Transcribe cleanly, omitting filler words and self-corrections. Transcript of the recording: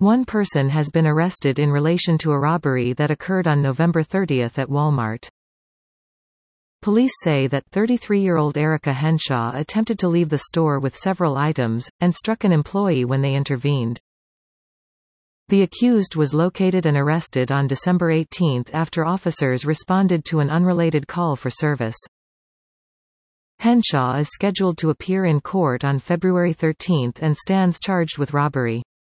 One person has been arrested in relation to a robbery that occurred on November 30 at Walmart. Police say that 33-year-old Erica Henshaw attempted to leave the store with several items, and struck an employee when they intervened. The accused was located and arrested on December 18 after officers responded to an unrelated call for service. Henshaw is scheduled to appear in court on February 13 and stands charged with robbery.